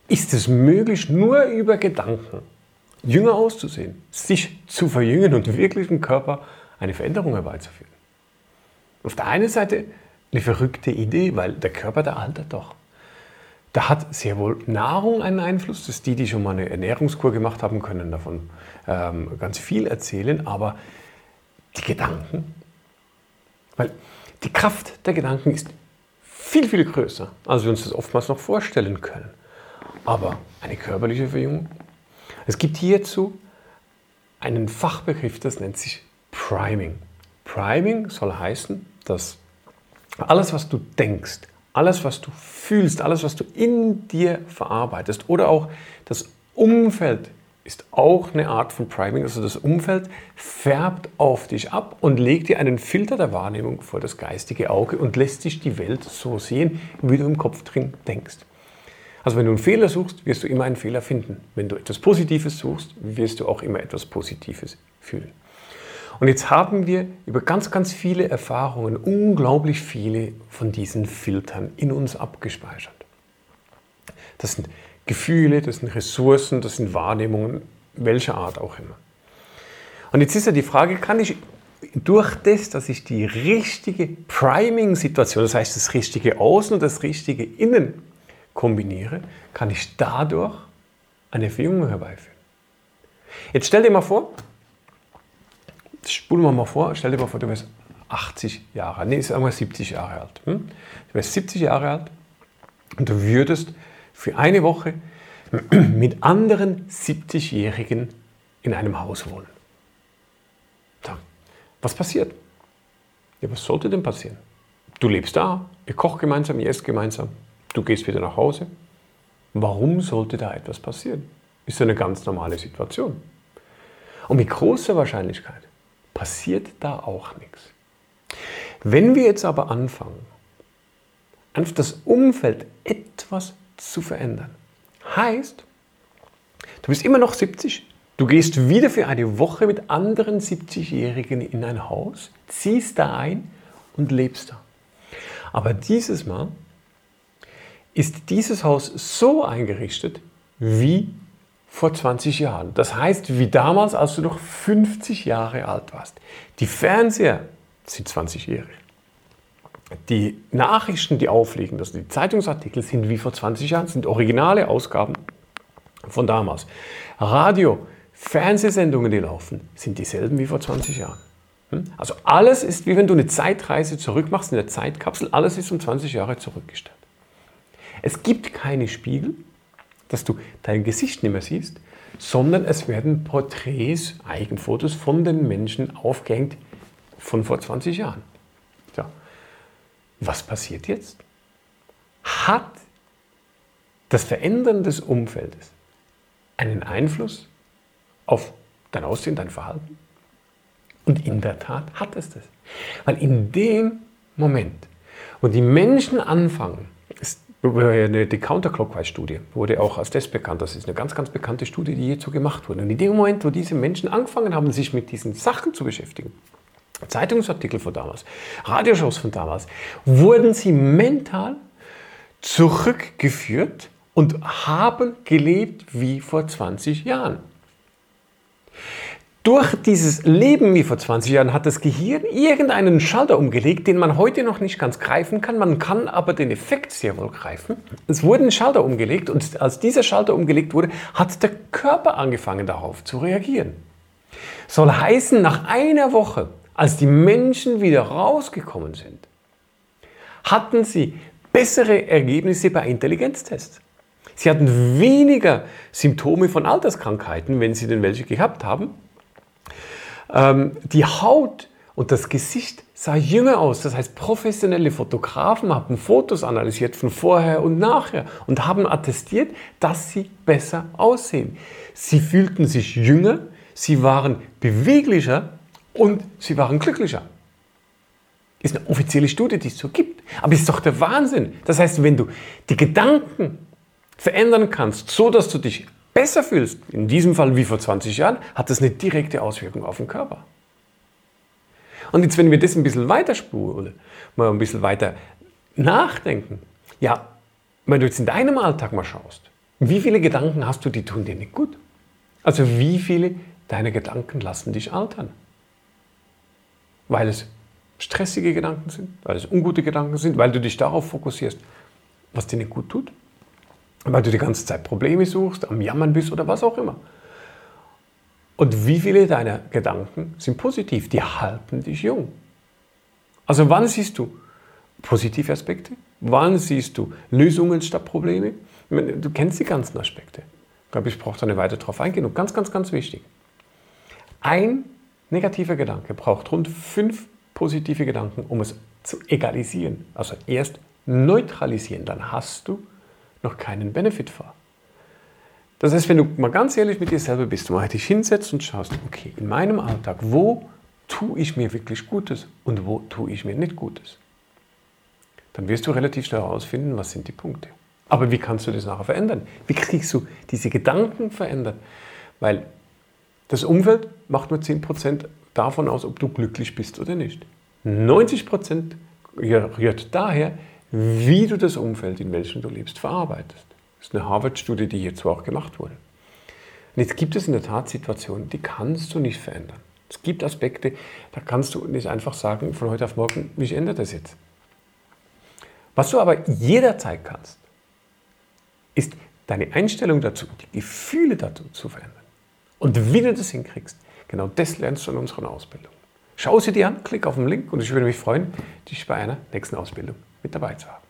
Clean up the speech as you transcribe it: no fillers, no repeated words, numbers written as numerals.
ist es möglich, nur über Gedanken jünger auszusehen, sich zu verjüngen und wirklich im Körper eine Veränderung herbeizuführen. Auf der einen Seite eine verrückte Idee, weil der Körper, der altert doch. Da hat sehr wohl Nahrung einen Einfluss. Das ist die schon mal eine Ernährungskur gemacht haben, können davon ganz viel erzählen. Aber die Gedanken, weil die Kraft der Gedanken ist viel, viel größer, als wir uns das oftmals noch vorstellen können. Aber eine körperliche Verjüngung. Es gibt hierzu einen Fachbegriff, das nennt sich Priming. Priming soll heißen, dass alles, was du denkst, alles, was du fühlst, alles, was du in dir verarbeitest oder auch das Umfeld ist auch eine Art von Priming. Also das Umfeld färbt auf dich ab und legt dir einen Filter der Wahrnehmung vor das geistige Auge und lässt dich die Welt so sehen, wie du im Kopf drin denkst. Also wenn du einen Fehler suchst, wirst du immer einen Fehler finden. Wenn du etwas Positives suchst, wirst du auch immer etwas Positives fühlen. Und jetzt haben wir über ganz, ganz viele Erfahrungen, unglaublich viele von diesen Filtern in uns abgespeichert. Das sind Gefühle, das sind Ressourcen, das sind Wahrnehmungen, welcher Art auch immer. Und jetzt ist ja die Frage, kann ich durch das, dass ich die richtige Priming-Situation, das heißt das richtige Außen und das richtige Innen kombiniere, kann ich dadurch eine Verjüngung herbeiführen. Jetzt stell dir mal vor, spulen wir mal vor, stell dir mal vor, du wärst 80 Jahre alt, sagen wir 70 Jahre alt. Du wärst 70 Jahre alt und du würdest für eine Woche mit anderen 70-Jährigen in einem Haus wohnen. So. Was passiert? Ja, was sollte denn passieren? Du lebst da, ihr kocht gemeinsam, ihr esst gemeinsam, du gehst wieder nach Hause. Warum sollte da etwas passieren? Ist eine ganz normale Situation. Und mit großer Wahrscheinlichkeit passiert da auch nichts. Wenn wir jetzt aber anfangen, einfach das Umfeld etwas zu verändern, heißt, du bist immer noch 70, du gehst wieder für eine Woche mit anderen 70-Jährigen in ein Haus, ziehst da ein und lebst da. Aber dieses Mal ist dieses Haus so eingerichtet wie vor 20 Jahren. Das heißt, wie damals, als du noch 50 Jahre alt warst. Die Fernseher sind 20-jährig. Die Nachrichten, die aufliegen, also die Zeitungsartikel, sind wie vor 20 Jahren, sind originale Ausgaben von damals. Radio, Fernsehsendungen, die laufen, sind dieselben wie vor 20 Jahren. Also alles ist, wie wenn du eine Zeitreise zurückmachst in der Zeitkapsel, alles ist um 20 Jahre zurückgestellt. Es gibt keine Spiegel, dass du dein Gesicht nicht mehr siehst, sondern es werden Porträts, Eigenfotos von den Menschen aufgehängt von vor 20 Jahren. So. Was passiert jetzt? Hat das Verändern des Umfeldes einen Einfluss auf dein Aussehen, dein Verhalten? Und in der Tat hat es das. Weil in dem Moment, wo die Menschen anfangen, die Counterclockwise-Studie wurde auch als das bekannt. Das ist eine ganz, ganz bekannte Studie, die hierzu gemacht wurde. Und in dem Moment, wo diese Menschen angefangen haben, sich mit diesen Sachen zu beschäftigen, Zeitungsartikel von damals, Radioshows von damals, wurden sie mental zurückgeführt und haben gelebt wie vor 20 Jahren. Durch dieses Leben wie vor 20 Jahren hat das Gehirn irgendeinen Schalter umgelegt, den man heute noch nicht ganz greifen kann. Man kann aber den Effekt sehr wohl greifen. Es wurde ein Schalter umgelegt und als dieser Schalter umgelegt wurde, hat der Körper angefangen darauf zu reagieren. Soll heißen, nach einer Woche, als die Menschen wieder rausgekommen sind, hatten sie bessere Ergebnisse bei Intelligenztests. Sie hatten weniger Symptome von Alterskrankheiten, wenn sie denn welche gehabt haben. Die Haut und das Gesicht sah jünger aus. Das heißt, professionelle Fotografen haben Fotos analysiert von vorher und nachher und haben attestiert, dass sie besser aussehen. Sie fühlten sich jünger, sie waren beweglicher und sie waren glücklicher. Ist eine offizielle Studie, die es so gibt. Aber ist doch der Wahnsinn. Das heißt, wenn du die Gedanken verändern kannst, so dass du dich besser fühlst, in diesem Fall wie vor 20 Jahren, hat das eine direkte Auswirkung auf den Körper. Und jetzt, wenn wir das ein bisschen weiterspulen, mal ein bisschen weiter nachdenken, ja, wenn du jetzt in deinem Alltag mal schaust, Wie viele Gedanken hast du, die tun dir nicht gut? Also wie viele deiner Gedanken lassen dich altern? Weil es stressige Gedanken sind, weil es ungute Gedanken sind, weil du dich darauf fokussierst, was dir nicht gut tut, weil du die ganze Zeit Probleme suchst, am Jammern bist oder was auch immer. Und wie viele deiner Gedanken sind positiv, die halten dich jung? Also wann siehst du positive Aspekte? Wann siehst du Lösungen statt Probleme? Du kennst die ganzen Aspekte. Ich glaube, ich brauche da nicht weiter drauf eingehen. Und ganz, ganz, ganz wichtig. Ein negativer Gedanke braucht rund 5 positive Gedanken, um es zu egalisieren. Also erst neutralisieren, dann hast du noch keinen Benefit vor. Das heißt, wenn du mal ganz ehrlich mit dir selber bist, mal dich hinsetzt und schaust, okay, in meinem Alltag, wo tue ich mir wirklich Gutes und wo tue ich mir nicht Gutes? Dann wirst du relativ schnell herausfinden, was sind die Punkte. Aber wie kannst du das nachher verändern? Wie kriegst du diese Gedanken verändert? Weil das Umfeld macht nur 10% davon aus, ob du glücklich bist oder nicht. 90% rührt daher, wie du das Umfeld, in welchem du lebst, verarbeitest. Das ist eine Harvard-Studie, die hierzu auch gemacht wurde. Und jetzt gibt es in der Tat Situationen, die kannst du nicht verändern. Es gibt Aspekte, da kannst du nicht einfach sagen, von heute auf morgen, ich ändere das jetzt. Was du aber jederzeit kannst, ist deine Einstellung dazu, die Gefühle dazu zu verändern. Und wie du das hinkriegst, genau das lernst du in unserer Ausbildung. Schau sie dir an, klick auf den Link und ich würde mich freuen, dich bei einer nächsten Ausbildung mit dabei zu haben.